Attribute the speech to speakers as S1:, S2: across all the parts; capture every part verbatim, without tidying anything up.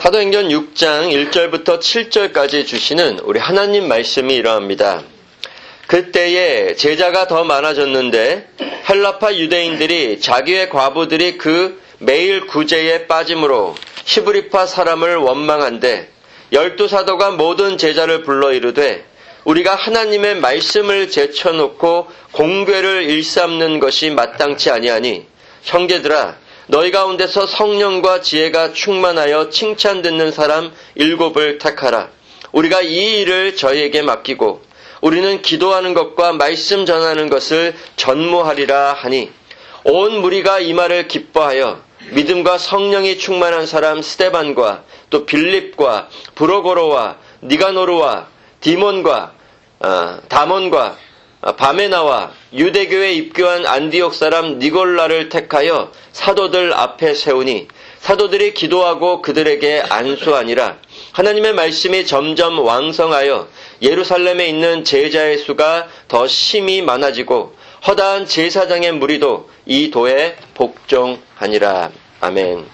S1: 사도행전 육 장 일 절부터 칠 절까지 주시는 우리 하나님 말씀이 이러합니다. 그때에 제자가 더 많아졌는데 헬라파 유대인들이 자기의 과부들이 그 매일 구제에 빠짐으로 히브리파 사람을 원망한데 열두 사도가 모든 제자를 불러 이르되 우리가 하나님의 말씀을 제쳐놓고 공궤를 일삼는 것이 마땅치 아니하니 형제들아 너희 가운데서 성령과 지혜가 충만하여 칭찬 듣는 사람 일곱을 택하라. 우리가 이 일을 저희에게 맡기고 우리는 기도하는 것과 말씀 전하는 것을 전무하리라 하니 온 무리가 이 말을 기뻐하여 믿음과 성령이 충만한 사람 스데반과 또 빌립과 브로고로와 니가노르와 디몬과 어, 다몬과 바메나와 유대교에 입교한 안디옥 사람 니골라를 택하여 사도들 앞에 세우니 사도들이 기도하고 그들에게 안수하니라. 하나님의 말씀이 점점 왕성하여 예루살렘에 있는 제자의 수가 더 심히 많아지고 허다한 제사장의 무리도 이 도에 복종하니라. 아멘.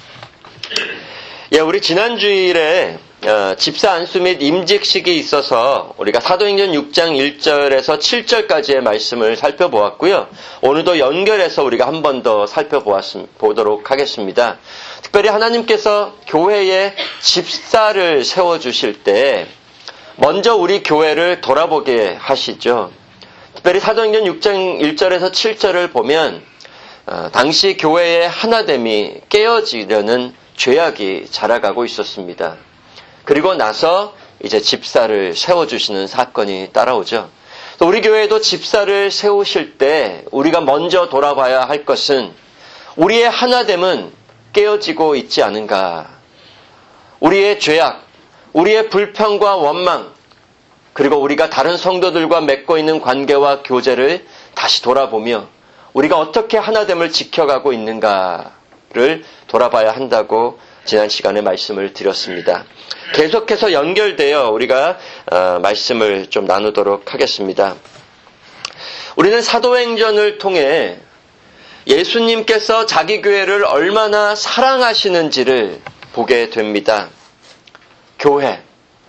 S1: 예, 우리 지난 주일에 어, 집사 안수 및 임직식이 있어서 우리가 사도행전 육 장 일 절에서 칠 절까지의 말씀을 살펴보았고요. 오늘도 연결해서 우리가 한 번 더 살펴보도록 하겠습니다. 특별히 하나님께서 교회에 집사를 세워주실 때 먼저 우리 교회를 돌아보게 하시죠. 특별히 사도행전 육 장 일 절에서 칠 절을 보면 어, 당시 교회의 하나됨이 깨어지려는 죄악이 자라가고 있었습니다. 그리고 나서 이제 집사를 세워주시는 사건이 따라오죠. 우리 교회에도 집사를 세우실 때 우리가 먼저 돌아봐야 할 것은 우리의 하나됨은 깨어지고 있지 않은가. 우리의 죄악, 우리의 불평과 원망, 그리고 우리가 다른 성도들과 맺고 있는 관계와 교제를 다시 돌아보며 우리가 어떻게 하나됨을 지켜가고 있는가를 돌아봐야 한다고 지난 시간에 말씀을 드렸습니다. 계속해서 연결되어 우리가 어, 말씀을 좀 나누도록 하겠습니다. 우리는 사도행전을 통해 예수님께서 자기 교회를 얼마나 사랑하시는지를 보게 됩니다. 교회.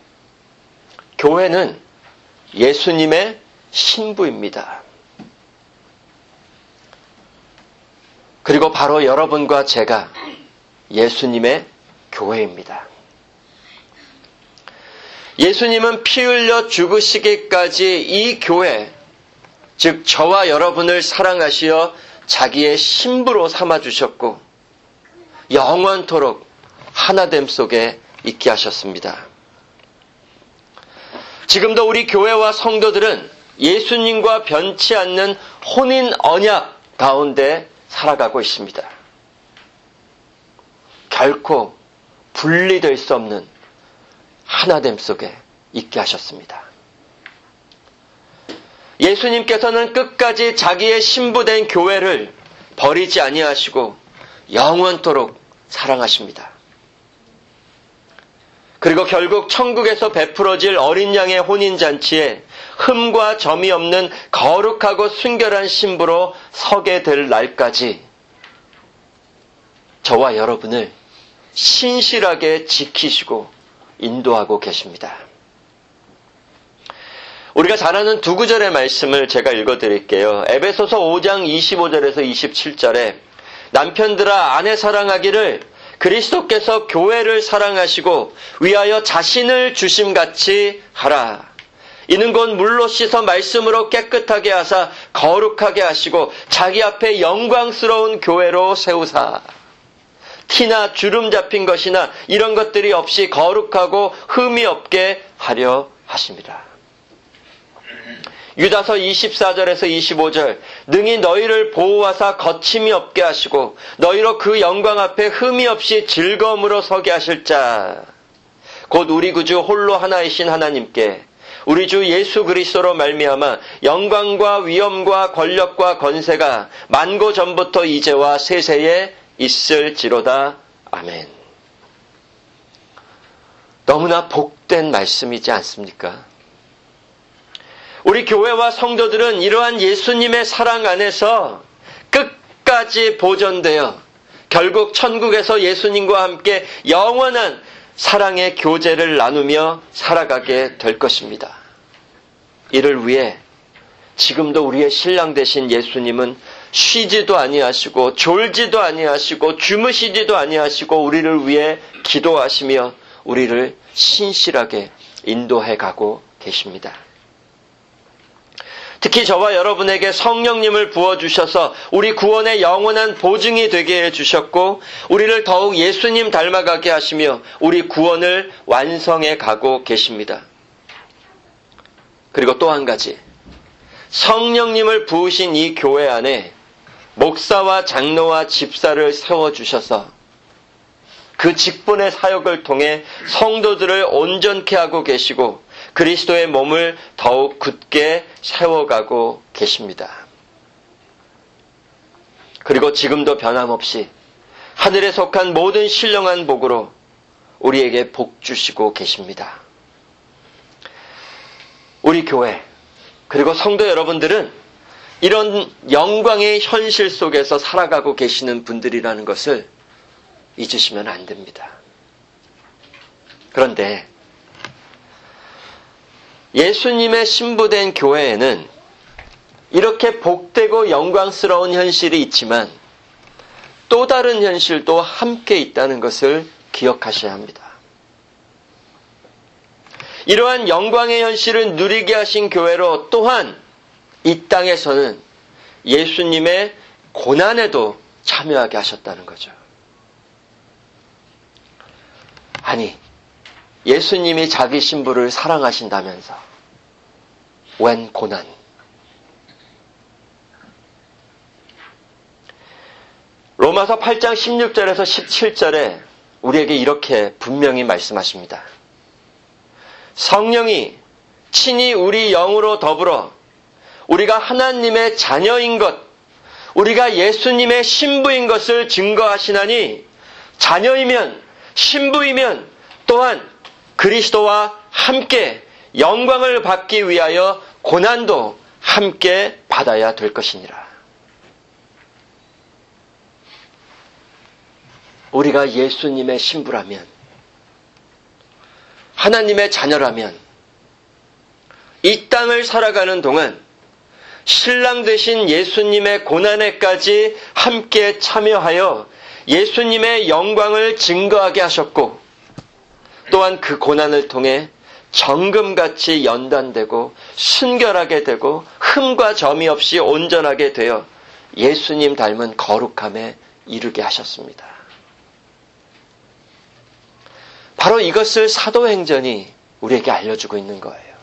S1: 교회는 예수님의 신부입니다. 그리고 바로 여러분과 제가 예수님의 교회입니다. 예수님은 피 흘려 죽으시기까지 이 교회, 즉 저와 여러분을 사랑하시어 자기의 신부로 삼아주셨고 영원토록 하나됨 속에 있게 하셨습니다. 지금도 우리 교회와 성도들은 예수님과 변치 않는 혼인 언약 가운데 살아가고 있습니다. 결코 분리될 수 없는 하나됨 속에 있게 하셨습니다. 예수님께서는 끝까지 자기의 신부된 교회를 버리지 아니하시고 영원토록 사랑하십니다. 그리고 결국 천국에서 베풀어질 어린 양의 혼인잔치에 흠과 점이 없는 거룩하고 순결한 신부로 서게 될 날까지 저와 여러분을 신실하게 지키시고 인도하고 계십니다. 우리가 잘 아는 두 구절의 말씀을 제가 읽어드릴게요. 에베소서 오 장 이십오 절에서 이십칠 절에 남편들아 아내 사랑하기를 그리스도께서 교회를 사랑하시고 위하여 자신을 주심같이 하라. 이는 곧 물로 씻어 말씀으로 깨끗하게 하사 거룩하게 하시고 자기 앞에 영광스러운 교회로 세우사. 티나 주름 잡힌 것이나 이런 것들이 없이 거룩하고 흠이 없게 하려 하십니다. 유다서 이십사 절에서 이십오 절 능히 너희를 보호하사 거침이 없게 하시고 너희로 그 영광 앞에 흠이 없이 즐거움으로 서게 하실 자 곧 우리 구주 홀로 하나이신 하나님께 우리 주 예수 그리스도로 말미암아 영광과 위엄과 권력과 권세가 만고 전부터 이제와 세세에 있을지로다. 아멘. 너무나 복된 말씀이지 않습니까? 우리 교회와 성도들은 이러한 예수님의 사랑 안에서 끝까지 보존되어 결국 천국에서 예수님과 함께 영원한 사랑의 교제를 나누며 살아가게 될 것입니다. 이를 위해 지금도 우리의 신랑 되신 예수님은 쉬지도 아니하시고 졸지도 아니하시고 주무시지도 아니하시고 우리를 위해 기도하시며 우리를 신실하게 인도해 가고 계십니다. 특히 저와 여러분에게 성령님을 부어주셔서 우리 구원의 영원한 보증이 되게 해주셨고 우리를 더욱 예수님 닮아가게 하시며 우리 구원을 완성해 가고 계십니다. 그리고 또 한 가지, 성령님을 부으신 이 교회 안에 목사와 장로와 집사를 세워주셔서 그 직분의 사역을 통해 성도들을 온전케 하고 계시고 그리스도의 몸을 더욱 굳게 세워가고 계십니다. 그리고 지금도 변함없이 하늘에 속한 모든 신령한 복으로 우리에게 복 주시고 계십니다. 우리 교회 그리고 성도 여러분들은 이런 영광의 현실 속에서 살아가고 계시는 분들이라는 것을 잊으시면 안 됩니다. 그런데 예수님의 신부된 교회에는 이렇게 복되고 영광스러운 현실이 있지만 또 다른 현실도 함께 있다는 것을 기억하셔야 합니다. 이러한 영광의 현실을 누리게 하신 교회로 또한 이 땅에서는 예수님의 고난에도 참여하게 하셨다는 거죠. 아니, 예수님이 자기 신부를 사랑하신다면서 웬 고난? 로마서 팔 장 십육 절에서 십칠 절에 우리에게 이렇게 분명히 말씀하십니다. 성령이 친히 우리 영으로 더불어 우리가 하나님의 자녀인 것, 우리가 예수님의 신부인 것을 증거하시나니 자녀이면 신부이면 또한 그리스도와 함께 영광을 받기 위하여 고난도 함께 받아야 될 것이니라. 우리가 예수님의 신부라면, 하나님의 자녀라면 이 땅을 살아가는 동안 신랑 되신 예수님의 고난에까지 함께 참여하여 예수님의 영광을 증거하게 하셨고 또한 그 고난을 통해 정금같이 연단되고 순결하게 되고 흠과 점이 없이 온전하게 되어 예수님 닮은 거룩함에 이르게 하셨습니다. 바로 이것을 사도행전이 우리에게 알려주고 있는 거예요.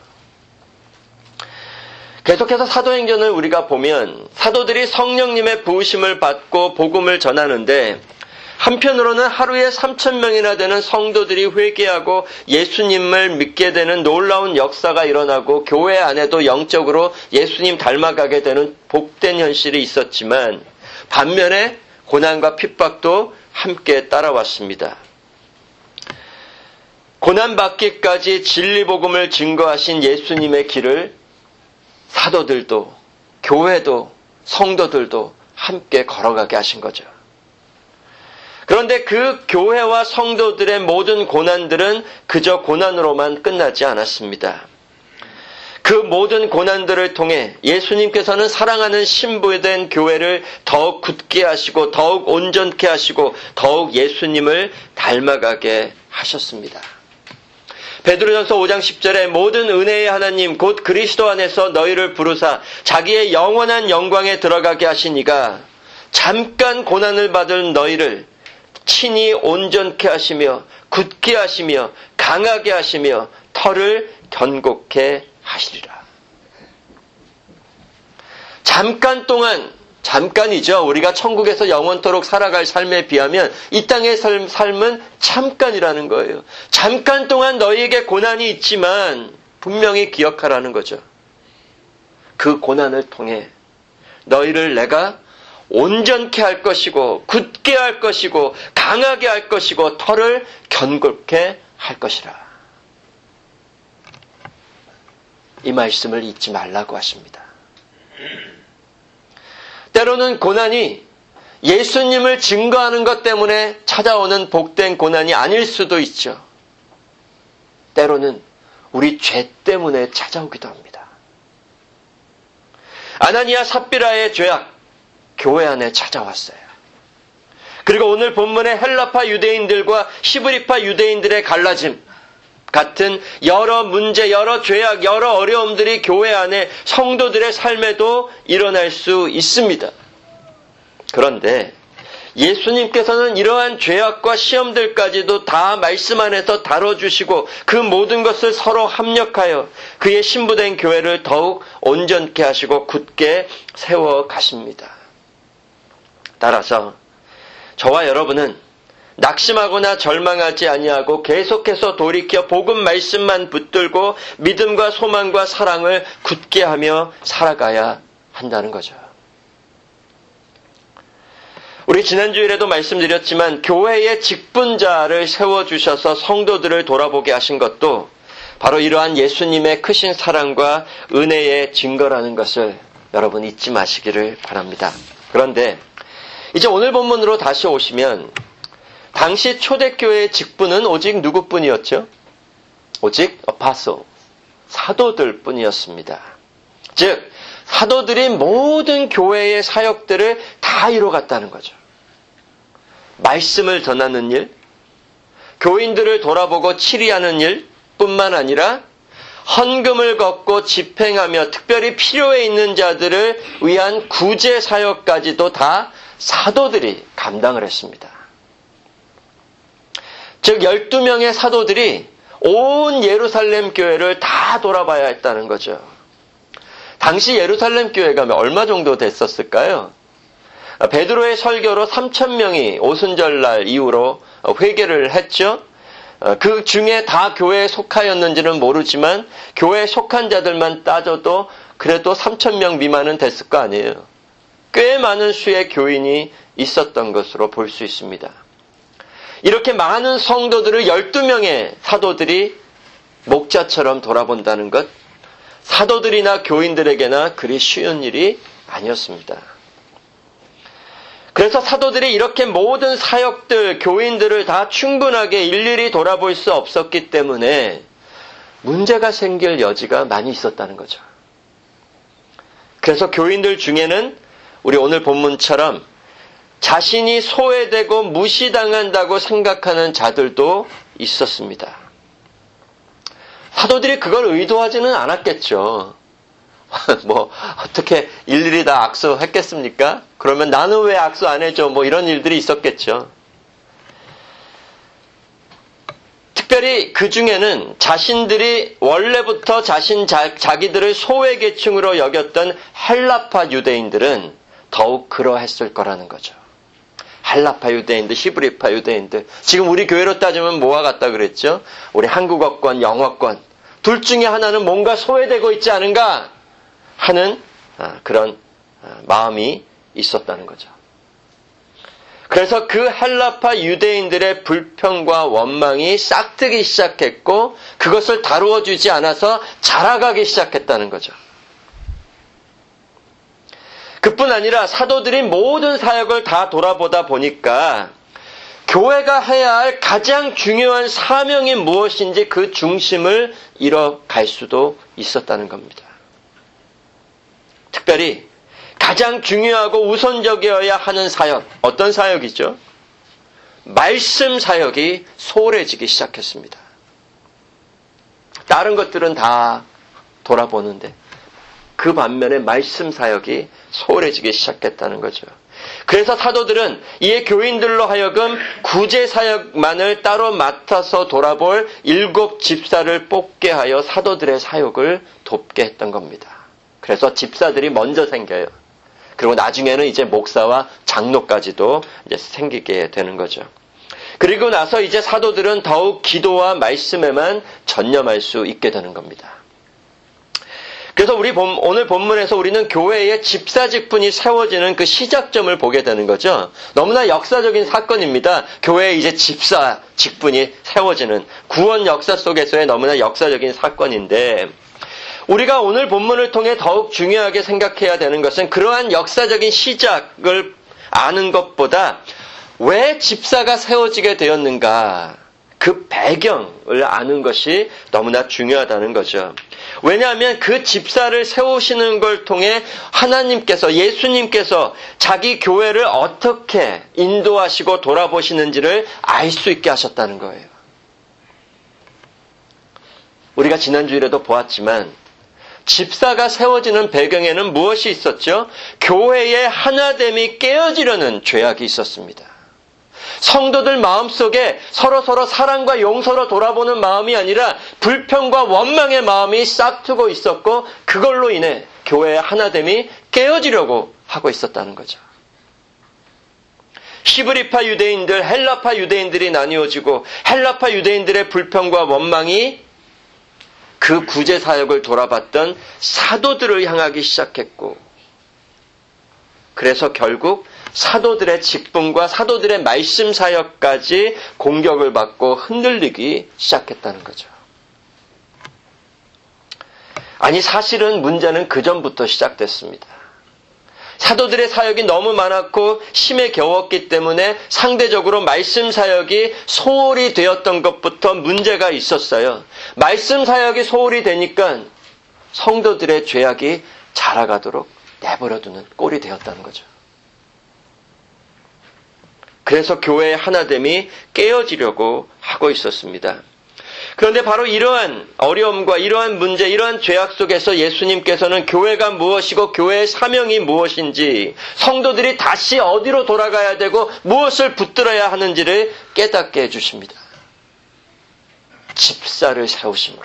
S1: 계속해서 사도행전을 우리가 보면 사도들이 성령님의 부으심을 받고 복음을 전하는데 한편으로는 하루에 삼천 명이나 되는 성도들이 회개하고 예수님을 믿게 되는 놀라운 역사가 일어나고 교회 안에도 영적으로 예수님 닮아가게 되는 복된 현실이 있었지만 반면에 고난과 핍박도 함께 따라왔습니다. 고난받기까지 진리복음을 증거하신 예수님의 길을 사도들도 교회도 성도들도 함께 걸어가게 하신 거죠. 그런데 그 교회와 성도들의 모든 고난들은 그저 고난으로만 끝나지 않았습니다. 그 모든 고난들을 통해 예수님께서는 사랑하는 신부된 교회를 더욱 굳게 하시고 더욱 온전케 하시고 더욱 예수님을 닮아가게 하셨습니다. 베드로전서 오 장 십 절에 모든 은혜의 하나님 곧 그리스도 안에서 너희를 부르사 자기의 영원한 영광에 들어가게 하시니가 잠깐 고난을 받은 너희를 친히 온전케 하시며 굳게 하시며 강하게 하시며 털을 견고케 하시리라. 잠깐 동안, 잠깐이죠. 우리가 천국에서 영원토록 살아갈 삶에 비하면 이 땅의 삶, 삶은 잠깐이라는 거예요. 잠깐 동안 너희에게 고난이 있지만 분명히 기억하라는 거죠. 그 고난을 통해 너희를 내가 온전케 할 것이고 굳게 할 것이고 강하게 할 것이고 털을 견고케 할 것이라. 이 말씀을 잊지 말라고 하십니다. 때로는 고난이 예수님을 증거하는 것 때문에 찾아오는 복된 고난이 아닐 수도 있죠. 때로는 우리 죄 때문에 찾아오기도 합니다. 아나니아 삽비라의 죄악, 교회 안에 찾아왔어요. 그리고 오늘 본문의 헬라파 유대인들과 히브리파 유대인들의 갈라짐 같은 여러 문제, 여러 죄악, 여러 어려움들이 교회 안에 성도들의 삶에도 일어날 수 있습니다. 그런데 예수님께서는 이러한 죄악과 시험들까지도 다 말씀 안에서 다뤄주시고 그 모든 것을 서로 합력하여 그의 신부된 교회를 더욱 온전케 하시고 굳게 세워 가십니다. 따라서 저와 여러분은 낙심하거나 절망하지 아니하고 계속해서 돌이켜 복음 말씀만 붙들고 믿음과 소망과 사랑을 굳게 하며 살아가야 한다는 거죠. 우리 지난주일에도 말씀드렸지만 교회의 직분자를 세워주셔서 성도들을 돌아보게 하신 것도 바로 이러한 예수님의 크신 사랑과 은혜의 증거라는 것을 여러분 잊지 마시기를 바랍니다. 그런데 이제 오늘 본문으로 다시 오시면 당시 초대교회의 직분은 오직 누구뿐이었죠? 오직 아포스톨, 사도들 뿐이었습니다. 즉 사도들이 모든 교회의 사역들을 다 이뤄갔다는 거죠. 말씀을 전하는 일, 교인들을 돌아보고 치리하는 일 뿐만 아니라 헌금을 걷고 집행하며 특별히 필요에 있는 자들을 위한 구제 사역까지도 다 사도들이 감당을 했습니다. 즉 열두 명의 사도들이 온 예루살렘 교회를 다 돌아봐야 했다는 거죠. 당시 예루살렘 교회가 얼마 정도 됐었을까요? 베드로의 설교로 삼천 명이 오순절날 이후로 회개를 했죠. 그 중에 다 교회에 속하였는지는 모르지만 교회에 속한 자들만 따져도 그래도 삼천 명 미만은 됐을 거 아니에요. 꽤 많은 수의 교인이 있었던 것으로 볼 수 있습니다. 이렇게 많은 성도들을 열두 명의 사도들이 목자처럼 돌아본다는 것, 사도들이나 교인들에게나 그리 쉬운 일이 아니었습니다. 그래서 사도들이 이렇게 모든 사역들, 교인들을 다 충분하게 일일이 돌아볼 수 없었기 때문에 문제가 생길 여지가 많이 있었다는 거죠. 그래서 교인들 중에는 우리 오늘 본문처럼 자신이 소외되고 무시당한다고 생각하는 자들도 있었습니다. 사도들이 그걸 의도하지는 않았겠죠. 뭐 어떻게 일일이 다 악수했겠습니까? 그러면 나는 왜 악수 안 해줘? 뭐 이런 일들이 있었겠죠. 특별히 그 중에는 자신들이 원래부터 자신 자, 자기들을 소외계층으로 여겼던 헬라파 유대인들은 더욱 그러했을 거라는 거죠. 헬라파 유대인들, 히브리파 유대인들. 지금 우리 교회로 따지면 뭐와 같다 그랬죠? 우리 한국어권, 영어권. 둘 중에 하나는 뭔가 소외되고 있지 않은가 하는 그런 마음이 있었다는 거죠. 그래서 그 헬라파 유대인들의 불평과 원망이 싹트기 시작했고 그것을 다루어 주지 않아서 자라가기 시작했다는 거죠. 그뿐 아니라 사도들이 모든 사역을 다 돌아보다 보니까 교회가 해야 할 가장 중요한 사명이 무엇인지 그 중심을 잃어갈 수도 있었다는 겁니다. 특별히 가장 중요하고 우선적이어야 하는 사역, 어떤 사역이죠? 말씀 사역이 소홀해지기 시작했습니다. 다른 것들은 다 돌아보는데 그 반면에 말씀 사역이 소홀해지기 시작했다는 거죠. 그래서 사도들은 이에 교인들로 하여금 구제 사역만을 따로 맡아서 돌아볼 일곱 집사를 뽑게 하여 사도들의 사역을 돕게 했던 겁니다. 그래서 집사들이 먼저 생겨요. 그리고 나중에는 이제 목사와 장로까지도 이제 생기게 되는 거죠. 그리고 나서 이제 사도들은 더욱 기도와 말씀에만 전념할 수 있게 되는 겁니다. 그래서 우리 본, 오늘 본문에서 우리는 교회의 집사 직분이 세워지는 그 시작점을 보게 되는 거죠. 너무나 역사적인 사건입니다. 교회의 이제 집사 직분이 세워지는 구원 역사 속에서의 너무나 역사적인 사건인데 우리가 오늘 본문을 통해 더욱 중요하게 생각해야 되는 것은 그러한 역사적인 시작을 아는 것보다 왜 집사가 세워지게 되었는가 그 배경을 아는 것이 너무나 중요하다는 거죠. 왜냐하면 그 집사를 세우시는 걸 통해 하나님께서, 예수님께서 자기 교회를 어떻게 인도하시고 돌아보시는지를 알 수 있게 하셨다는 거예요. 우리가 지난주일에도 보았지만 집사가 세워지는 배경에는 무엇이 있었죠? 교회의 하나됨이 깨어지려는 죄악이 있었습니다. 성도들 마음속에 서로서로 사랑과 용서로 돌아보는 마음이 아니라 불평과 원망의 마음이 싹트고 있었고, 그걸로 인해 교회의 하나됨이 깨어지려고 하고 있었다는 거죠. 히브리파 유대인들, 헬라파 유대인들이 나뉘어지고, 헬라파 유대인들의 불평과 원망이 그 구제 사역을 돌아봤던 사도들을 향하기 시작했고, 그래서 결국 사도들의 직분과 사도들의 말씀 사역까지 공격을 받고 흔들리기 시작했다는 거죠. 아니, 사실은 문제는 그 전부터 시작됐습니다. 사도들의 사역이 너무 많았고 심에 겨웠기 때문에 상대적으로 말씀 사역이 소홀히 되었던 것부터 문제가 있었어요. 말씀 사역이 소홀히 되니까 성도들의 죄악이 자라가도록 내버려두는 꼴이 되었다는 거죠. 그래서 교회의 하나됨이 깨어지려고 하고 있었습니다. 그런데 바로 이러한 어려움과 이러한 문제, 이러한 죄악 속에서 예수님께서는 교회가 무엇이고 교회의 사명이 무엇인지, 성도들이 다시 어디로 돌아가야 되고 무엇을 붙들어야 하는지를 깨닫게 해주십니다. 집사를 세우심으로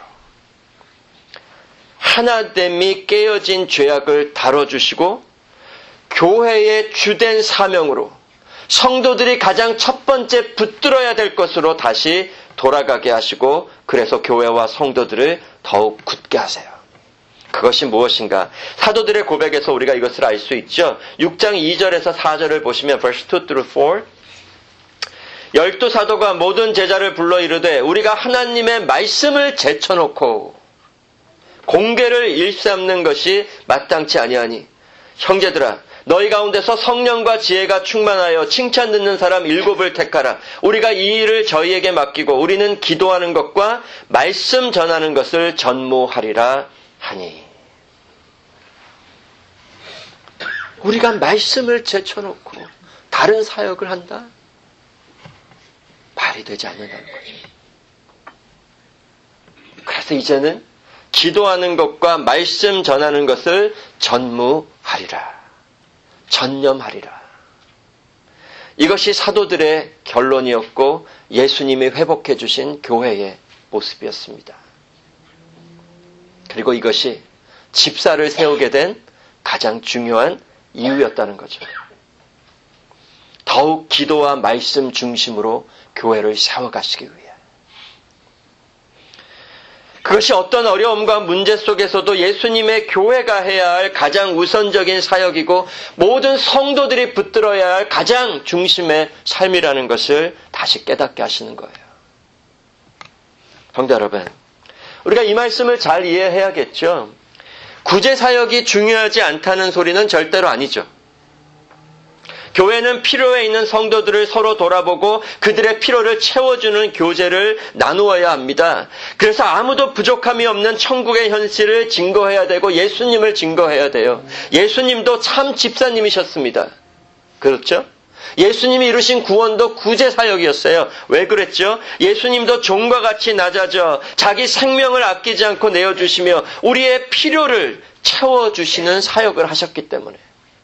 S1: 하나됨이 깨어진 죄악을 다뤄주시고, 교회의 주된 사명으로 성도들이 가장 첫 번째 붙들어야 될 것으로 다시 돌아가게 하시고, 그래서 교회와 성도들을 더욱 굳게 하세요. 그것이 무엇인가? 사도들의 고백에서 우리가 이것을 알 수 있죠. 육 장 이 절에서 사 절을 보시면 verse two through four, 열두 사도가 모든 제자를 불러 이르되 우리가 하나님의 말씀을 제쳐놓고 공개를 일삼는 것이 마땅치 아니하니, 형제들아, 너희 가운데서 성령과 지혜가 충만하여 칭찬 듣는 사람 일곱을 택하라. 우리가 이 일을 저희에게 맡기고 우리는 기도하는 것과 말씀 전하는 것을 전무하리라 하니. 우리가 말씀을 제쳐놓고 다른 사역을 한다? 말이 되지 않는다는 거죠. 그래서 이제는 기도하는 것과 말씀 전하는 것을 전무하리라. 전념하리라. 이것이 사도들의 결론이었고 예수님이 회복해 주신 교회의 모습이었습니다. 그리고 이것이 집사를 세우게 된 가장 중요한 이유였다는 거죠. 더욱 기도와 말씀 중심으로 교회를 세워가시기 위해. 그것이 어떤 어려움과 문제 속에서도 예수님의 교회가 해야 할 가장 우선적인 사역이고 모든 성도들이 붙들어야 할 가장 중심의 삶이라는 것을 다시 깨닫게 하시는 거예요. 성도 여러분, 우리가 이 말씀을 잘 이해해야겠죠. 구제 사역이 중요하지 않다는 소리는 절대로 아니죠. 교회는 필요에 있는 성도들을 서로 돌아보고 그들의 필요를 채워주는 교제를 나누어야 합니다. 그래서 아무도 부족함이 없는 천국의 현실을 증거해야 되고 예수님을 증거해야 돼요. 예수님도 참 집사님이셨습니다. 그렇죠? 예수님이 이루신 구원도 구제 사역이었어요. 왜 그랬죠? 예수님도 종과 같이 낮아져 자기 생명을 아끼지 않고 내어주시며 우리의 필요를 채워주시는 사역을 하셨기 때문에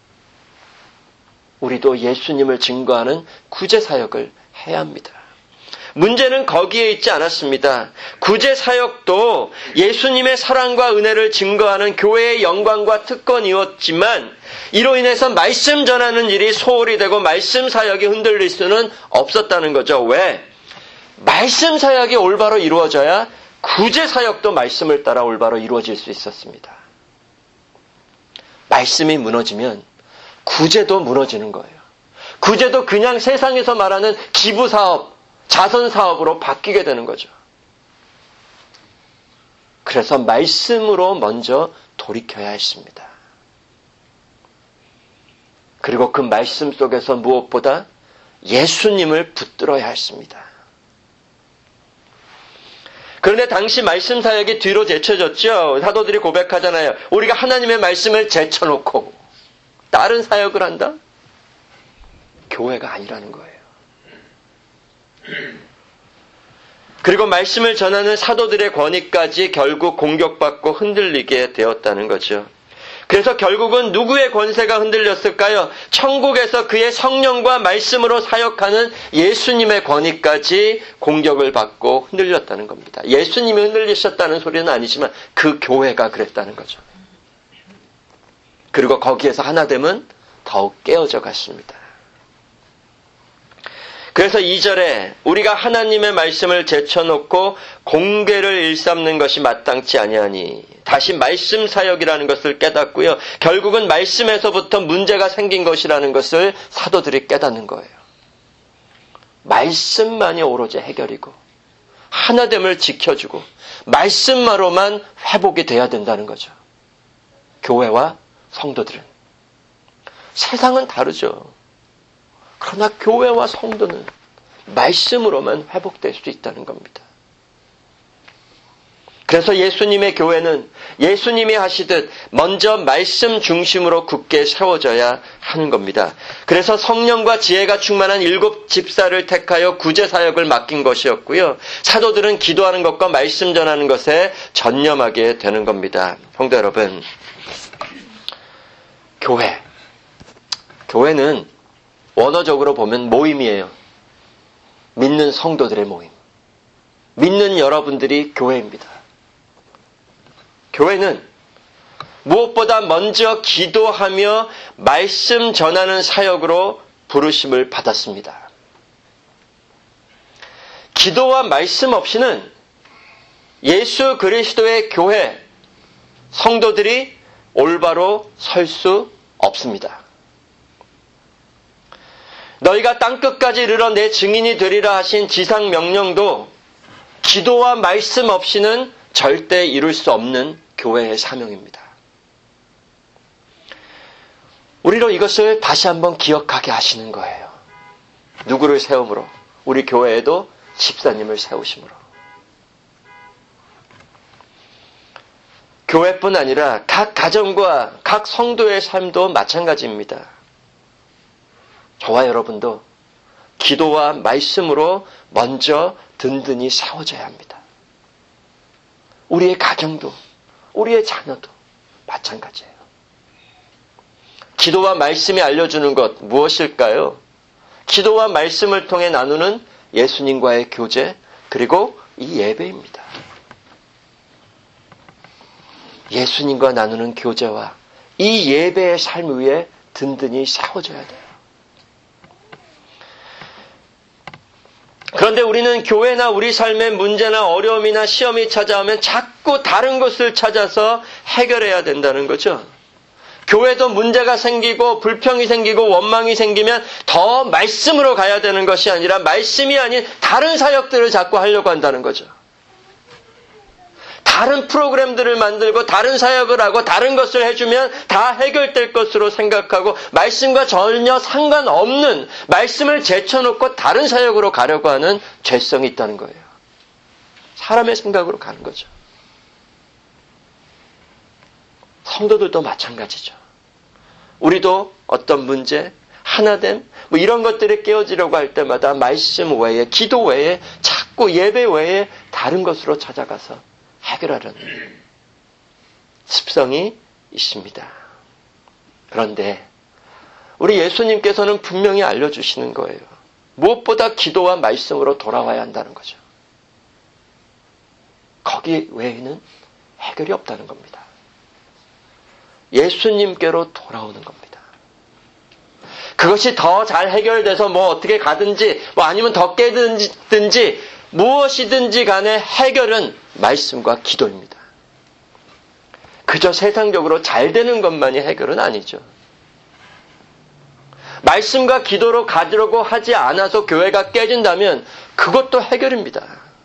S1: 우리도 예수님을 증거하는 구제 사역을 해야 합니다. 문제는 거기에 있지 않았습니다. 구제 사역도 예수님의 사랑과 은혜를 증거하는 교회의 영광과 특권이었지만 이로 인해서 말씀 전하는 일이 소홀히 되고 말씀 사역이 흔들릴 수는 없었다는 거죠. 왜? 말씀 사역이 올바로 이루어져야 구제 사역도 말씀을 따라 올바로 이루어질 수 있었습니다. 말씀이 무너지면 구제도 무너지는 거예요. 구제도 그냥 세상에서 말하는 기부사업, 자선사업으로 바뀌게 되는 거죠. 그래서 말씀으로 먼저 돌이켜야 했습니다. 그리고 그 말씀 속에서 무엇보다 예수님을 붙들어야 했습니다. 그런데 당시 말씀 사역이 뒤로 제쳐졌죠. 사도들이 고백하잖아요. 우리가 하나님의 말씀을 제쳐놓고 다른 사역을 한다? 교회가 아니라는 거예요. 그리고 말씀을 전하는 사도들의 권위까지 결국 공격받고 흔들리게 되었다는 거죠. 그래서 결국은 누구의 권세가 흔들렸을까요? 천국에서 그의 성령과 말씀으로 사역하는 예수님의 권위까지 공격을 받고 흔들렸다는 겁니다. 예수님이 흔들리셨다는 소리는 아니지만 그 교회가 그랬다는 거죠. 그리고 거기에서 하나됨은 더욱 깨어져 갔습니다. 그래서 이 절에 우리가 하나님의 말씀을 제쳐놓고 공궤를 일삼는 것이 마땅치 아니하니 다시 말씀 사역이라는 것을 깨닫고요. 결국은 말씀에서부터 문제가 생긴 것이라는 것을 사도들이 깨닫는 거예요. 말씀만이 오로지 해결이고 하나됨을 지켜주고 말씀만으로만 회복이 돼야 된다는 거죠. 교회와 성도들은. 세상은 다르죠. 그러나 교회와 성도는 말씀으로만 회복될 수 있다는 겁니다. 그래서 예수님의 교회는 예수님이 하시듯 먼저 말씀 중심으로 굳게 세워져야 하는 겁니다. 그래서 성령과 지혜가 충만한 일곱 집사를 택하여 구제 사역을 맡긴 것이었고요. 사도들은 기도하는 것과 말씀 전하는 것에 전념하게 되는 겁니다. 성도 여러분, 교회. 교회는 원어적으로 보면 모임이에요. 믿는 성도들의 모임. 믿는 여러분들이 교회입니다. 교회는 무엇보다 먼저 기도하며 말씀 전하는 사역으로 부르심을 받았습니다. 기도와 말씀 없이는 예수 그리스도의 교회, 성도들이 올바로 설 수 없습니다. 너희가 땅끝까지 이르러 내 증인이 되리라 하신 지상 명령도 기도와 말씀 없이는 절대 이룰 수 없는 교회의 사명입니다. 우리로 이것을 다시 한번 기억하게 하시는 거예요. 누구를 세움으로? 우리 교회에도 집사님을 세우심으로. 교회뿐 아니라 각 가정과 각 성도의 삶도 마찬가지입니다. 저와 여러분도 기도와 말씀으로 먼저 든든히 세워져야 합니다. 우리의 가정도, 우리의 자녀도 마찬가지예요. 기도와 말씀이 알려주는 것 무엇일까요? 기도와 말씀을 통해 나누는 예수님과의 교제, 그리고 이 예배입니다. 예수님과 나누는 교제와 이 예배의 삶 위에 든든히 세워져야 돼요. 그런데 우리는 교회나 우리 삶의 문제나 어려움이나 시험이 찾아오면 자꾸 다른 것을 찾아서 해결해야 된다는 거죠. 교회도 문제가 생기고 불평이 생기고 원망이 생기면 더 말씀으로 가야 되는 것이 아니라 말씀이 아닌 다른 사역들을 자꾸 하려고 한다는 거죠. 다른 프로그램들을 만들고 다른 사역을 하고 다른 것을 해주면 다 해결될 것으로 생각하고 말씀과 전혀 상관없는 말씀을 제쳐놓고 다른 사역으로 가려고 하는 죄성이 있다는 거예요. 사람의 생각으로 가는 거죠. 성도들도 마찬가지죠. 우리도 어떤 문제, 하나됨, 뭐 이런 것들이 깨어지려고 할 때마다 말씀 외에, 기도 외에, 자꾸 예배 외에 다른 것으로 찾아가서 해결하려는 습성이 있습니다. 그런데 우리 예수님께서는 분명히 알려주시는 거예요. 무엇보다 기도와 말씀으로 돌아와야 한다는 거죠. 거기 외에는 해결이 없다는 겁니다. 예수님께로 돌아오는 겁니다. 그것이 더 잘 해결돼서 뭐 어떻게 가든지 뭐 아니면 더 깨든지 무엇이든지 간에 해결은 말씀과 기도입니다. 그저 세상적으로 잘 되는 것만이 해결은 아니죠. 말씀과 기도로 가려고 하지 않아서 교회가 깨진다면 그것도 해결입니다.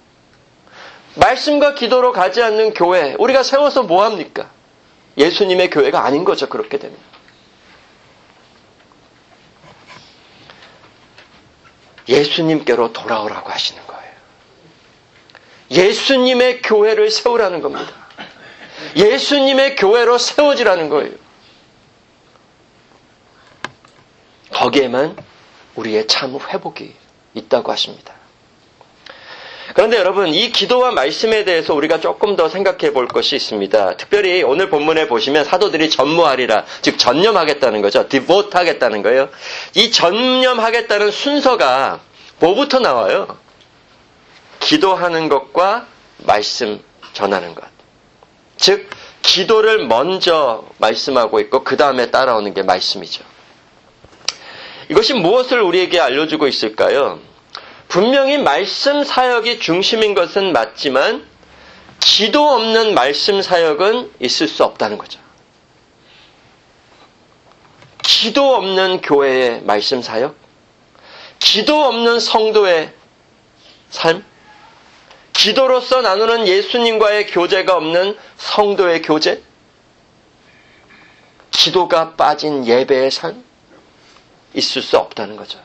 S1: 말씀과 기도로 가지 않는 교회, 우리가 세워서 뭐합니까? 예수님의 교회가 아닌 거죠. 그렇게 되면. 예수님께로 돌아오라고 하시는 거예요. 예수님의 교회를 세우라는 겁니다. 예수님의 교회로 세워지라는 거예요. 거기에만 우리의 참 회복이 있다고 하십니다. 그런데 여러분, 이 기도와 말씀에 대해서 우리가 조금 더 생각해 볼 것이 있습니다. 특별히 오늘 본문에 보시면 사도들이 전무하리라, 즉 전념하겠다는 거죠. devote 하겠다는 거예요. 이 전념하겠다는 순서가 뭐부터 나와요? 기도하는 것과 말씀 전하는 것. 즉 기도를 먼저 말씀하고 있고 그 다음에 따라오는 게 말씀이죠. 이것이 무엇을 우리에게 알려주고 있을까요? 분명히 말씀 사역이 중심인 것은 맞지만 기도 없는 말씀 사역은 있을 수 없다는 거죠. 기도 없는 교회의 말씀 사역, 기도 없는 성도의 삶, 기도로서 나누는 예수님과의 교제가 없는 성도의 교제, 기도가 빠진 예배의 삶, 있을 수 없다는 거죠.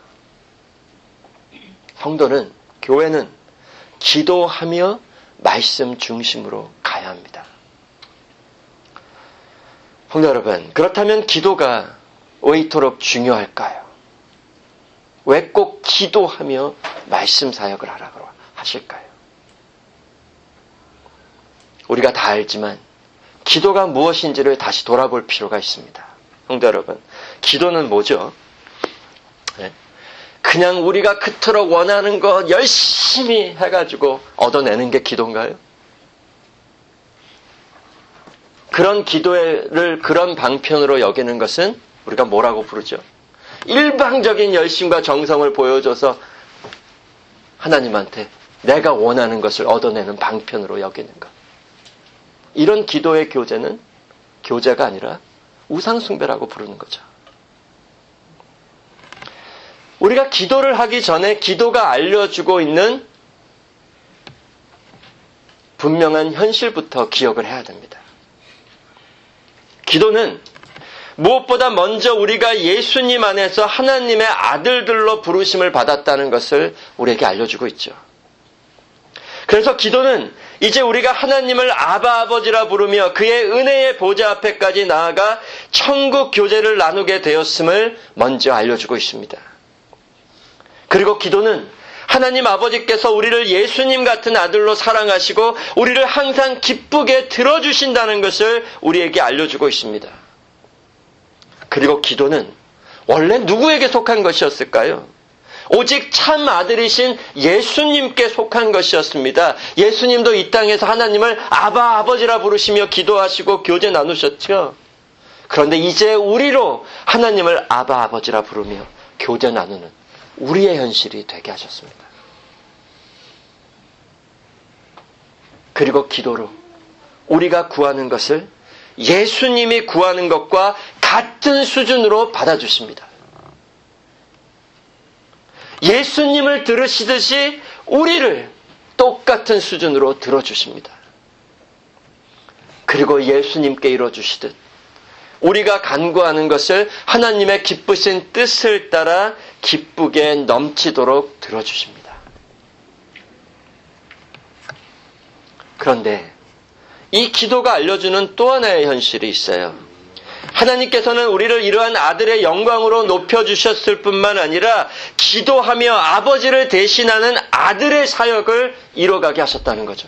S1: 성도는, 교회는 기도하며 말씀 중심으로 가야 합니다. 성도 여러분, 그렇다면 기도가 왜 이토록 중요할까요? 왜 꼭 기도하며 말씀 사역을 하라고 하실까요? 우리가 다 알지만 기도가 무엇인지를 다시 돌아볼 필요가 있습니다. 성도 여러분, 기도는 뭐죠? 네? 그냥 우리가 그토록 원하는 거 열심히 해가지고 얻어내는 게 기도인가요? 그런 기도를 그런 방편으로 여기는 것은 우리가 뭐라고 부르죠? 일방적인 열심과 정성을 보여줘서 하나님한테 내가 원하는 것을 얻어내는 방편으로 여기는 것. 이런 기도의 교제는 교제가 아니라 우상숭배라고 부르는 거죠. 우리가 기도를 하기 전에 기도가 알려주고 있는 분명한 현실부터 기억을 해야 됩니다. 기도는 무엇보다 먼저 우리가 예수님 안에서 하나님의 아들들로 부르심을 받았다는 것을 우리에게 알려주고 있죠. 그래서 기도는 이제 우리가 하나님을 아바 아버지라 부르며 그의 은혜의 보좌 앞에까지 나아가 천국 교제를 나누게 되었음을 먼저 알려주고 있습니다. 그리고 기도는 하나님 아버지께서 우리를 예수님 같은 아들로 사랑하시고 우리를 항상 기쁘게 들어주신다는 것을 우리에게 알려주고 있습니다. 그리고 기도는 원래 누구에게 속한 것이었을까요? 오직 참 아들이신 예수님께 속한 것이었습니다. 예수님도 이 땅에서 하나님을 아바 아버지라 부르시며 기도하시고 교제 나누셨죠. 그런데 이제 우리로 하나님을 아바 아버지라 부르며 교제 나누는 우리의 현실이 되게 하셨습니다. 그리고 기도로 우리가 구하는 것을 예수님이 구하는 것과 같은 수준으로 받아주십니다. 예수님을 들으시듯이 우리를 똑같은 수준으로 들어주십니다. 그리고 예수님께 이뤄주시듯 우리가 간구하는 것을 하나님의 기쁘신 뜻을 따라 기쁘게 넘치도록 들어주십니다. 그런데 이 기도가 알려주는 또 하나의 현실이 있어요. 하나님께서는 우리를 이러한 아들의 영광으로 높여주셨을 뿐만 아니라 기도하며 아버지를 대신하는 아들의 사역을 이뤄가게 하셨다는 거죠.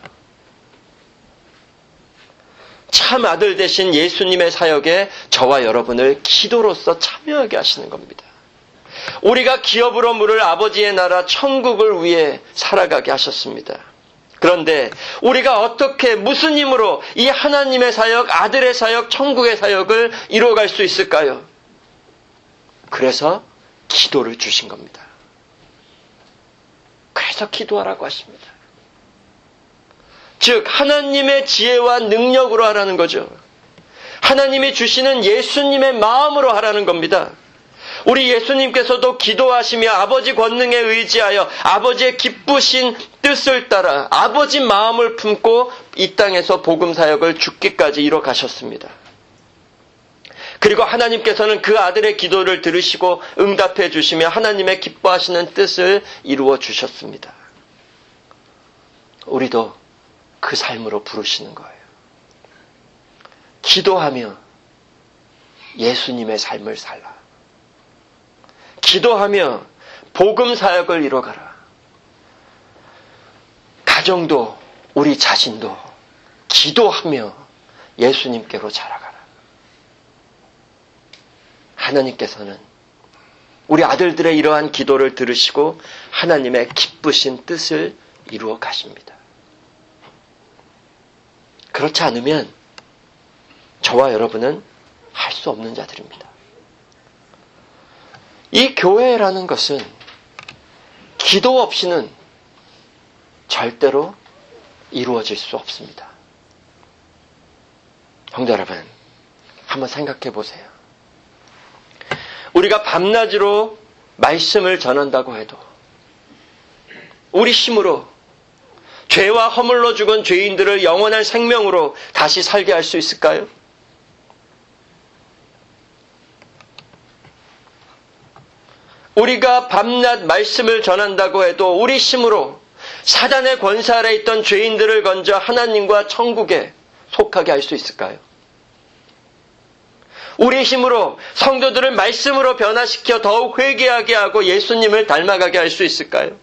S1: 참 아들 대신 예수님의 사역에 저와 여러분을 기도로서 참여하게 하시는 겁니다. 우리가 기업으로 물을 아버지의 나라 천국을 위해 살아가게 하셨습니다. 그런데 우리가 어떻게 무슨 힘으로 이 하나님의 사역, 아들의 사역, 천국의 사역을 이루어갈 수 있을까요? 그래서 기도를 주신 겁니다. 그래서 기도하라고 하십니다. 즉 하나님의 지혜와 능력으로 하라는 거죠. 하나님이 주시는 예수님의 마음으로 하라는 겁니다. 우리 예수님께서도 기도하시며 아버지 권능에 의지하여 아버지의 기쁘신 뜻을 따라 아버지 마음을 품고 이 땅에서 복음 사역을 죽기까지 이뤄 가셨습니다. 그리고 하나님께서는 그 아들의 기도를 들으시고 응답해 주시며 하나님의 기뻐하시는 뜻을 이루어 주셨습니다. 우리도 그 삶으로 부르시는 거예요. 기도하며 예수님의 삶을 살라. 기도하며 복음 사역을 이뤄가라. 가정도 우리 자신도 기도하며 예수님께로 자라가라. 하나님께서는 우리 아들들의 이러한 기도를 들으시고 하나님의 기쁘신 뜻을 이루어 가십니다. 그렇지 않으면 저와 여러분은 할 수 없는 자들입니다. 이 교회라는 것은 기도 없이는 절대로 이루어질 수 없습니다. 형제 여러분, 한번 생각해 보세요. 우리가 밤낮으로 말씀을 전한다고 해도 우리 힘으로 죄와 허물로 죽은 죄인들을 영원한 생명으로 다시 살게 할 수 있을까요? 우리가 밤낮 말씀을 전한다고 해도 우리 힘으로 사단의 권세 아래 있던 죄인들을 건져 하나님과 천국에 속하게 할 수 있을까요? 우리 힘으로 성도들을 말씀으로 변화시켜 더욱 회개하게 하고 예수님을 닮아가게 할 수 있을까요?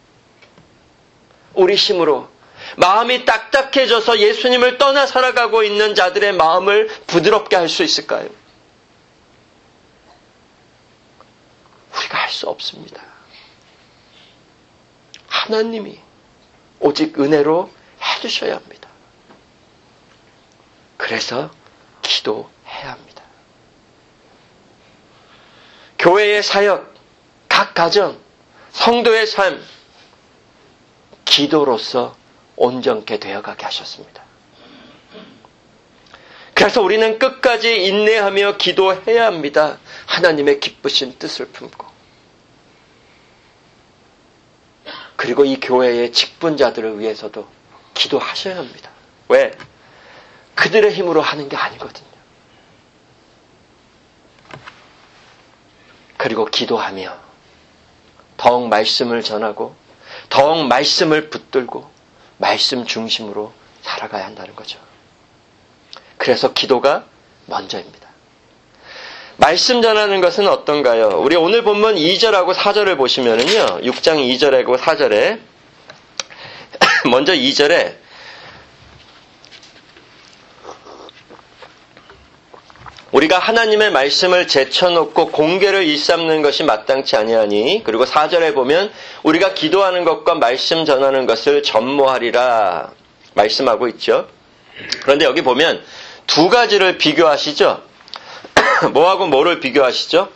S1: 우리 힘으로 마음이 딱딱해져서 예수님을 떠나 살아가고 있는 자들의 마음을 부드럽게 할 수 있을까요? 우리가 할 수 없습니다. 하나님이 오직 은혜로 해주셔야 합니다. 그래서 기도해야 합니다. 교회의 사역, 각 가정, 성도의 삶, 기도로서 온전케 되어가게 하셨습니다. 그래서 우리는 끝까지 인내하며 기도해야 합니다. 하나님의 기쁘신 뜻을 품고. 그리고 이 교회의 직분자들을 위해서도 기도하셔야 합니다. 왜? 그들의 힘으로 하는 게 아니거든요. 그리고 기도하며 더욱 말씀을 전하고 더욱 말씀을 붙들고 말씀 중심으로 살아가야 한다는 거죠. 그래서 기도가 먼저입니다. 말씀 전하는 것은 어떤가요? 우리 오늘 본문 이 절하고 사 절을 보시면은요, 육 장 이 절하고 사 절에, 먼저 이 절에, 우리가 하나님의 말씀을 제쳐놓고 공개를 일삼는 것이 마땅치 아니하니, 그리고 사 절에 보면 우리가 기도하는 것과 말씀 전하는 것을 전무하리라 말씀하고 있죠. 그런데 여기 보면 두 가지를 비교하시죠. 뭐하고 뭐를 비교하시죠?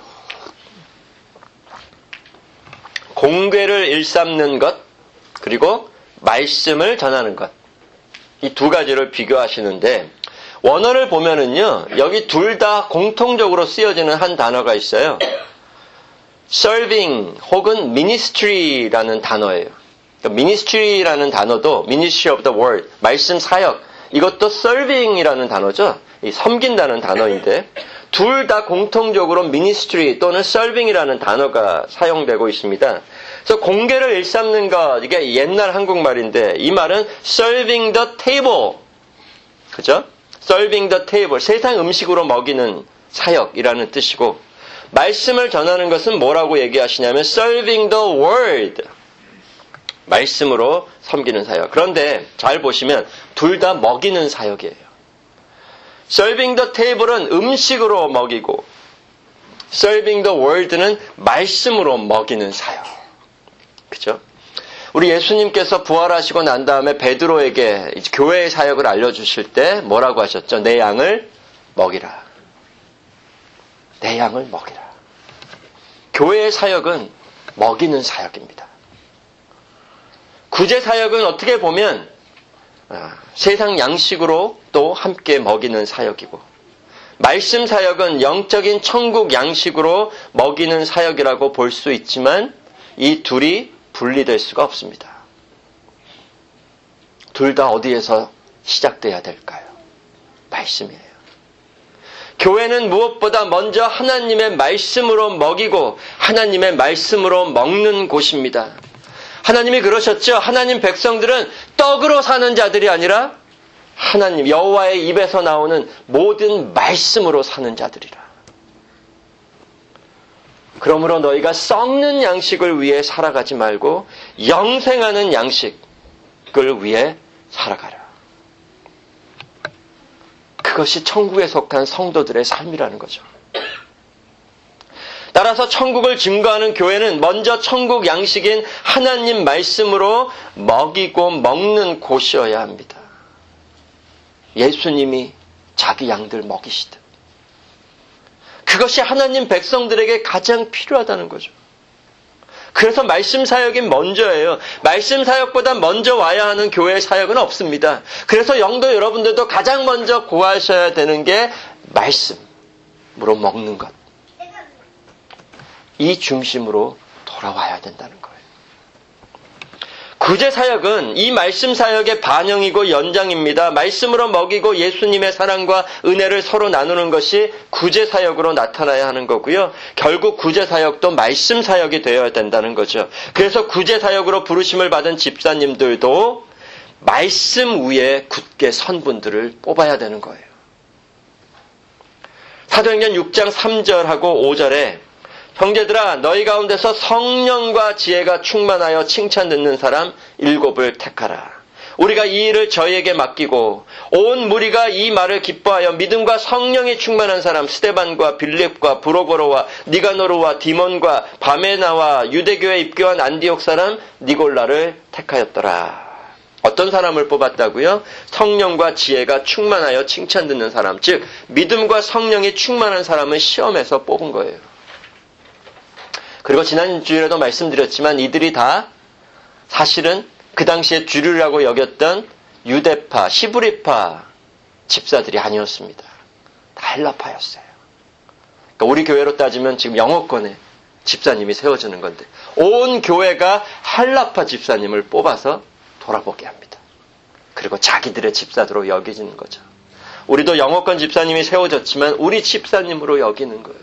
S1: 공개를 일삼는 것, 그리고 말씀을 전하는 것. 이 두 가지를 비교하시는데, 원어를 보면은요, 여기 둘 다 공통적으로 쓰여지는 한 단어가 있어요. serving 혹은 ministry라는 단어예요. ministry라는 단어도 ministry of the word, 말씀 사역, 이것도 serving이라는 단어죠. 이 섬긴다는 단어인데 둘 다 공통적으로 ministry 또는 serving이라는 단어가 사용되고 있습니다. 그래서 공개를 일삼는 것, 이게 옛날 한국말인데 이 말은 serving the table, 그죠? serving the table, 세상 음식으로 먹이는 사역이라는 뜻이고, 말씀을 전하는 것은 뭐라고 얘기하시냐면 serving the word, 말씀으로 섬기는 사역. 그런데 잘 보시면 둘 다 먹이는 사역이에요. serving the table은 음식으로 먹이고, serving the word는 말씀으로 먹이는 사역. 그죠? 우리 예수님께서 부활하시고 난 다음에 베드로에게 교회의 사역을 알려주실 때 뭐라고 하셨죠? 내 양을 먹이라. 내 양을 먹이라. 교회의 사역은 먹이는 사역입니다. 구제 사역은 어떻게 보면 세상 양식으로 또 함께 먹이는 사역이고, 말씀 사역은 영적인 천국 양식으로 먹이는 사역이라고 볼 수 있지만 이 둘이 분리될 수가 없습니다. 둘 다 어디에서 시작돼야 될까요? 말씀이에요. 교회는 무엇보다 먼저 하나님의 말씀으로 먹이고 하나님의 말씀으로 먹는 곳입니다. 하나님이 그러셨죠. 하나님 백성들은 떡으로 사는 자들이 아니라 하나님 여호와의 입에서 나오는 모든 말씀으로 사는 자들이라. 그러므로 너희가 썩는 양식을 위해 살아가지 말고 영생하는 양식을 위해 살아가라. 그것이 천국에 속한 성도들의 삶이라는 거죠. 따라서 천국을 증거하는 교회는 먼저 천국 양식인 하나님 말씀으로 먹이고 먹는 곳이어야 합니다. 예수님이 자기 양들 먹이시듯. 그것이 하나님 백성들에게 가장 필요하다는 거죠. 그래서 말씀 사역이 먼저예요. 말씀 사역보다 먼저 와야 하는 교회 사역은 없습니다. 그래서 영도 여러분들도 가장 먼저 구하셔야 되는 게 말씀으로 먹는 것. 이 중심으로 돌아와야 된다는 거예요. 구제 사역은 이 말씀 사역의 반영이고 연장입니다. 말씀으로 먹이고 예수님의 사랑과 은혜를 서로 나누는 것이 구제 사역으로 나타나야 하는 거고요. 결국 구제 사역도 말씀 사역이 되어야 된다는 거죠. 그래서 구제 사역으로 부르심을 받은 집사님들도 말씀 위에 굳게 선 분들을 뽑아야 되는 거예요. 사도행전 육 장 삼 절하고 오 절에 형제들아 너희 가운데서 성령과 지혜가 충만하여 칭찬 듣는 사람 일곱을 택하라. 우리가 이 일을 저희에게 맡기고 온 무리가 이 말을 기뻐하여 믿음과 성령이 충만한 사람 스데반과 빌립과 브로고로와 니가노르와 디몬과 바메나와 유대교에 입교한 안디옥 사람 니골라를 택하였더라. 어떤 사람을 뽑았다고요? 성령과 지혜가 충만하여 칭찬 듣는 사람, 즉 믿음과 성령이 충만한 사람은 시험에서 뽑은 거예요. 그리고 지난 주일에도 말씀드렸지만 이들이 다 사실은 그 당시에 주류라고 여겼던 유대파, 히브리파 집사들이 아니었습니다. 다 헬라파였어요. 그러니까 우리 교회로 따지면 지금 영어권에 집사님이 세워지는 건데 온 교회가 헬라파 집사님을 뽑아서 돌아보게 합니다. 그리고 자기들의 집사들로 여기지는 거죠. 우리도 영어권 집사님이 세워졌지만 우리 집사님으로 여기는 거예요.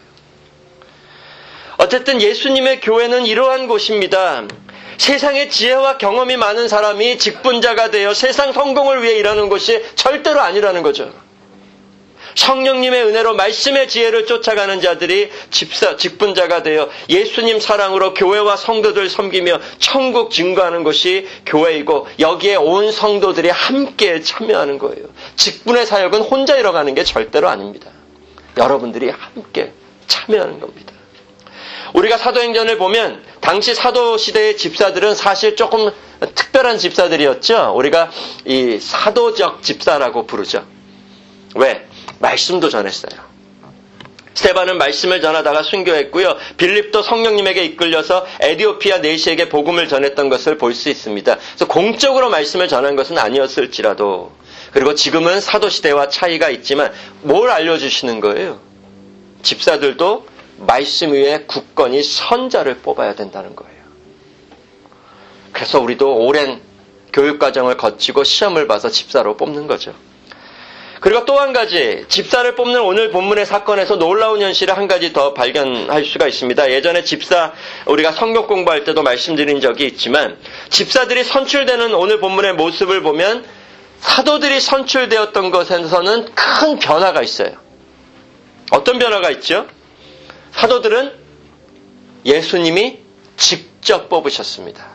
S1: 어쨌든 예수님의 교회는 이러한 곳입니다. 세상에 지혜와 경험이 많은 사람이 직분자가 되어 세상 성공을 위해 일하는 것이 절대로 아니라는 거죠. 성령님의 은혜로 말씀의 지혜를 쫓아가는 자들이 집사, 직분자가 되어 예수님 사랑으로 교회와 성도들 섬기며 천국 증거하는 것이 교회이고 여기에 온 성도들이 함께 참여하는 거예요. 직분의 사역은 혼자 이뤄가는 게 절대로 아닙니다. 여러분들이 함께 참여하는 겁니다. 우리가 사도행전을 보면 당시 사도시대의 집사들은 사실 조금 특별한 집사들이었죠. 우리가 이 사도적 집사라고 부르죠. 왜? 말씀도 전했어요. 스데반은 말씀을 전하다가 순교했고요. 빌립도 성령님에게 이끌려서 에디오피아 내시에게 복음을 전했던 것을 볼 수 있습니다. 그래서 공적으로 말씀을 전한 것은 아니었을지라도 그리고 지금은 사도시대와 차이가 있지만 뭘 알려주시는 거예요? 집사들도 말씀 위에 굳건히 선자를 뽑아야 된다는 거예요. 그래서 우리도 오랜 교육과정을 거치고 시험을 봐서 집사로 뽑는 거죠. 그리고 또 한 가지, 집사를 뽑는 오늘 본문의 사건에서 놀라운 현실을 한 가지 더 발견할 수가 있습니다. 예전에 집사, 우리가 성경 공부할 때도 말씀드린 적이 있지만 집사들이 선출되는 오늘 본문의 모습을 보면 사도들이 선출되었던 것에서는 큰 변화가 있어요. 어떤 변화가 있죠? 사도들은 예수님이 직접 뽑으셨습니다.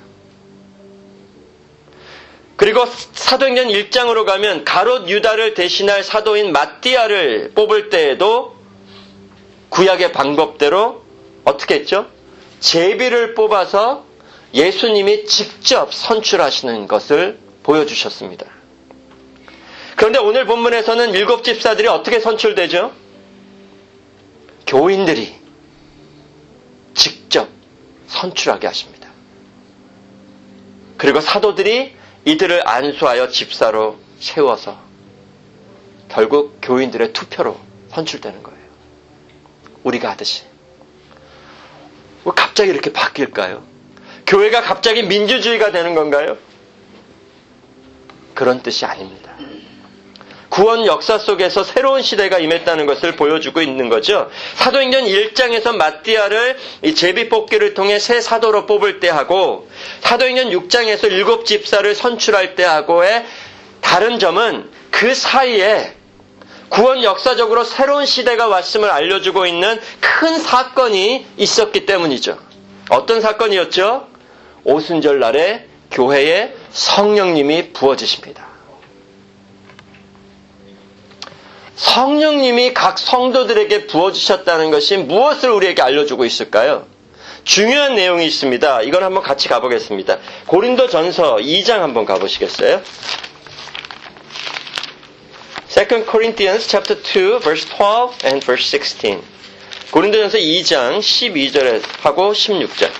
S1: 그리고 사도행전 일 장으로 가면 가롯 유다를 대신할 사도인 마띠아를 뽑을 때에도 구약의 방법대로 어떻게 했죠? 제비를 뽑아서 예수님이 직접 선출하시는 것을 보여주셨습니다. 그런데 오늘 본문에서는 일곱 집사들이 어떻게 선출되죠? 교인들이 직접 선출하게 하십니다. 그리고 사도들이 이들을 안수하여 집사로 세워서 결국 교인들의 투표로 선출되는 거예요. 우리가 하듯이. 왜 갑자기 이렇게 바뀔까요? 교회가 갑자기 민주주의가 되는 건가요? 그런 뜻이 아닙니다. 구원 역사 속에서 새로운 시대가 임했다는 것을 보여주고 있는 거죠. 사도행전 일 장에서 마띠아를 이 제비 뽑기를 통해 새 사도로 뽑을 때 하고 사도행전 육 장에서 일곱 집사를 선출할 때하고의 다른 점은 그 사이에 구원 역사적으로 새로운 시대가 왔음을 알려주고 있는 큰 사건이 있었기 때문이죠. 어떤 사건이었죠? 오순절 날에 교회에 성령님이 부어지십니다. 성령님이 각 성도들에게 부어주셨다는 것이 무엇을 우리에게 알려주고 있을까요? 중요한 내용이 있습니다. 이걸 한번 같이 가보겠습니다. 고린도전서 이 장 한번 가보시겠어요? Second Corinthians chapter two, verse twelve and verse sixteen. 고린도전서 이 장 십이 절하고 십육 절.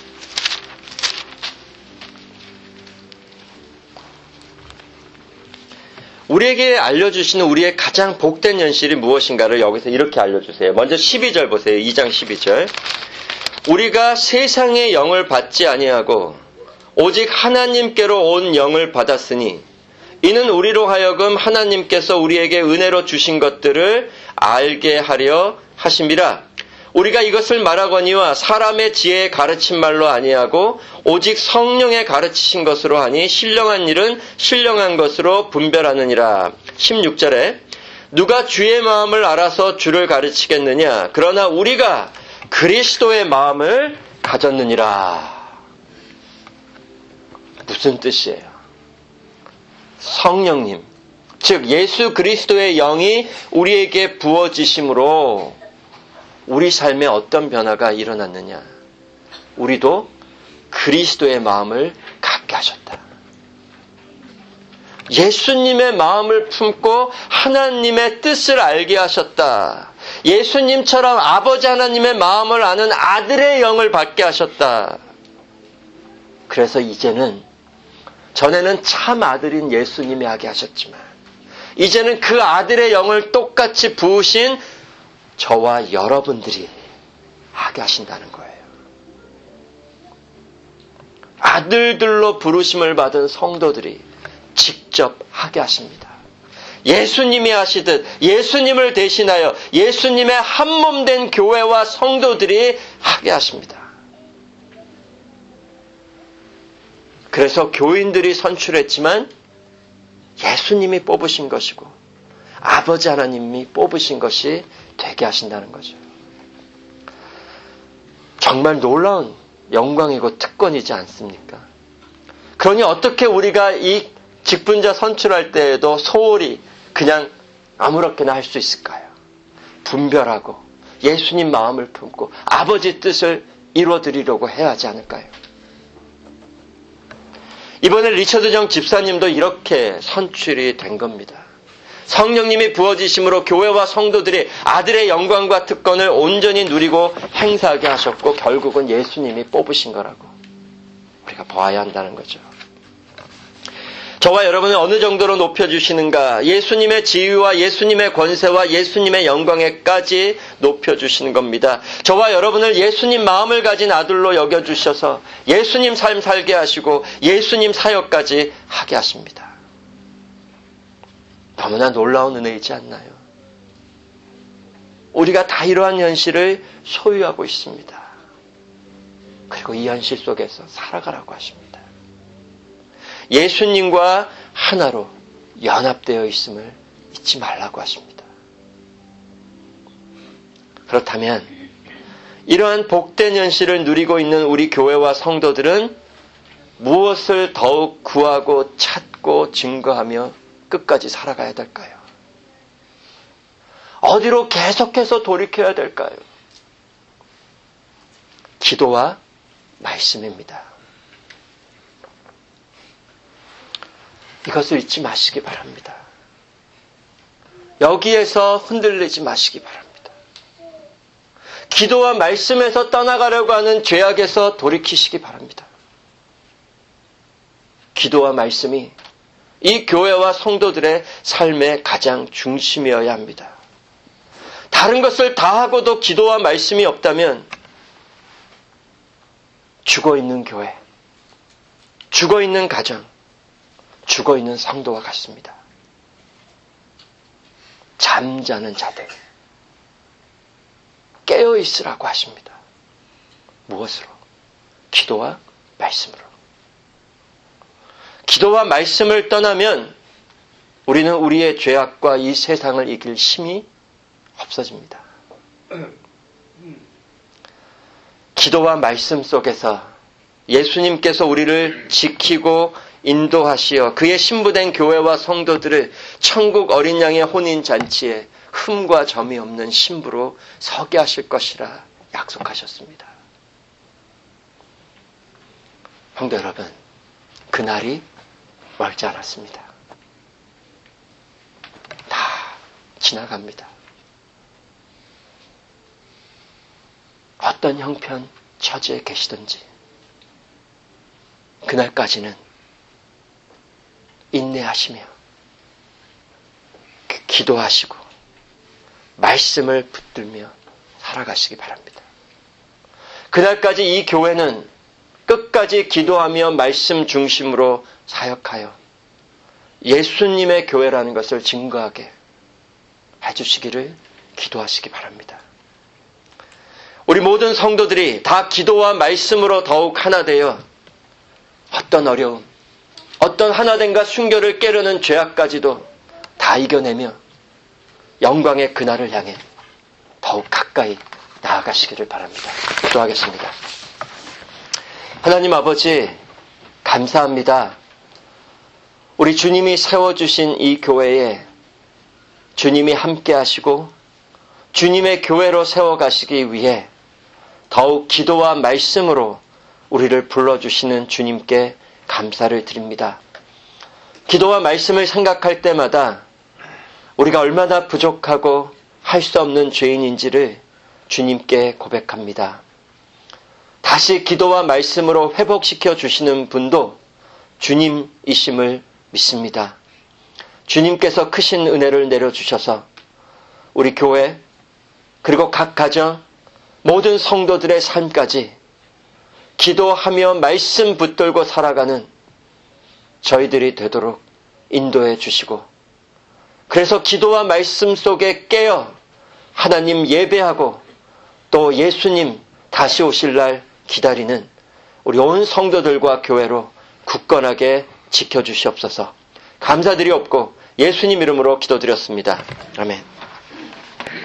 S1: 우리에게 알려주시는 우리의 가장 복된 현실이 무엇인가를 여기서 이렇게 알려주세요. 먼저 십이 절 보세요. 이 장 십이 절. 우리가 세상의 영을 받지 아니하고 오직 하나님께로 온 영을 받았으니 이는 우리로 하여금 하나님께서 우리에게 은혜로 주신 것들을 알게 하려 하심이라. 우리가 이것을 말하거니와 사람의 지혜에 가르친 말로 아니하고 오직 성령의 가르치신 것으로 하니 신령한 일은 신령한 것으로 분별하느니라. 십육 절에 누가 주의 마음을 알아서 주를 가르치겠느냐. 그러나 우리가 그리스도의 마음을 가졌느니라. 무슨 뜻이에요? 성령님, 즉 예수 그리스도의 영이 우리에게 부어지심으로 우리 삶에 어떤 변화가 일어났느냐. 우리도 그리스도의 마음을 갖게 하셨다. 예수님의 마음을 품고 하나님의 뜻을 알게 하셨다. 예수님처럼 아버지 하나님의 마음을 아는 아들의 영을 받게 하셨다. 그래서 이제는 전에는 참 아들인 예수님이 하게 하셨지만 이제는 그 아들의 영을 똑같이 부으신 저와 여러분들이 하게 하신다는 거예요. 아들들로 부르심을 받은 성도들이 직접 하게 하십니다. 예수님이 하시듯 예수님을 대신하여 예수님의 한몸 된 교회와 성도들이 하게 하십니다. 그래서 교인들이 선출했지만 예수님이 뽑으신 것이고 아버지 하나님이 뽑으신 것이 되게 하신다는 거죠. 정말 놀라운 영광이고 특권이지 않습니까? 그러니 어떻게 우리가 이 직분자 선출할 때에도 소홀히 그냥 아무렇게나 할 수 있을까요? 분별하고 예수님 마음을 품고 아버지 뜻을 이루어드리려고 해야 하지 않을까요? 이번에 리처드 정 집사님도 이렇게 선출이 된 겁니다. 성령님이 부어지심으로 교회와 성도들이 아들의 영광과 특권을 온전히 누리고 행사하게 하셨고 결국은 예수님이 뽑으신 거라고 우리가 봐야 한다는 거죠. 저와 여러분을 어느 정도로 높여주시는가? 예수님의 지위와 예수님의 권세와 예수님의 영광에까지 높여주시는 겁니다. 저와 여러분을 예수님 마음을 가진 아들로 여겨주셔서 예수님 삶 살게 하시고 예수님 사역까지 하게 하십니다. 너무나 놀라운 은혜이지 않나요? 우리가 다 이러한 현실을 소유하고 있습니다. 그리고 이 현실 속에서 살아가라고 하십니다. 예수님과 하나로 연합되어 있음을 잊지 말라고 하십니다. 그렇다면 이러한 복된 현실을 누리고 있는 우리 교회와 성도들은 무엇을 더욱 구하고 찾고 증거하며 끝까지 살아가야 될까요? 어디로 계속해서 돌이켜야 될까요? 기도와 말씀입니다. 이것을 잊지 마시기 바랍니다. 여기에서 흔들리지 마시기 바랍니다. 기도와 말씀에서 떠나가려고 하는 죄악에서 돌이키시기 바랍니다. 기도와 말씀이 이 교회와 성도들의 삶의 가장 중심이어야 합니다. 다른 것을 다 하고도 기도와 말씀이 없다면 죽어있는 교회, 죽어있는 가정, 죽어있는 성도와 같습니다. 잠자는 자들, 깨어있으라고 하십니다. 무엇으로? 기도와 말씀으로. 기도와 말씀을 떠나면 우리는 우리의 죄악과 이 세상을 이길 힘이 없어집니다. 기도와 말씀 속에서 예수님께서 우리를 지키고 인도하시어 그의 신부된 교회와 성도들을 천국 어린 양의 혼인잔치에 흠과 점이 없는 신부로 서게 하실 것이라 약속하셨습니다. 성도 여러분, 그날이 멀지 않았습니다. 다 지나갑니다. 어떤 형편, 처지에 계시든지 그날까지는 인내하시며 기도하시고 말씀을 붙들며 살아가시기 바랍니다. 그날까지 이 교회는 끝까지 기도하며 말씀 중심으로 사역하여 예수님의 교회라는 것을 증거하게 해주시기를 기도하시기 바랍니다. 우리 모든 성도들이 다 기도와 말씀으로 더욱 하나 되어 어떤 어려움, 어떤 하나됨과 순결을 깨려는 죄악까지도 다 이겨내며 영광의 그날을 향해 더욱 가까이 나아가시기를 바랍니다. 기도하겠습니다. 하나님 아버지, 감사합니다. 우리 주님이 세워주신 이 교회에 주님이 함께 하시고 주님의 교회로 세워가시기 위해 더욱 기도와 말씀으로 우리를 불러주시는 주님께 감사를 드립니다. 기도와 말씀을 생각할 때마다 우리가 얼마나 부족하고 할 수 없는 죄인인지를 주님께 고백합니다. 다시 기도와 말씀으로 회복시켜 주시는 분도 주님이심을 믿습니다. 주님께서 크신 은혜를 내려주셔서 우리 교회 그리고 각 가정 모든 성도들의 삶까지 기도하며 말씀 붙들고 살아가는 저희들이 되도록 인도해 주시고 그래서 기도와 말씀 속에 깨어 하나님 예배하고 또 예수님 다시 오실 날 기다리는 우리 온 성도들과 교회로 굳건하게 지켜주시옵소서. 감사드리옵고 예수님 이름으로 기도드렸습니다. 아멘.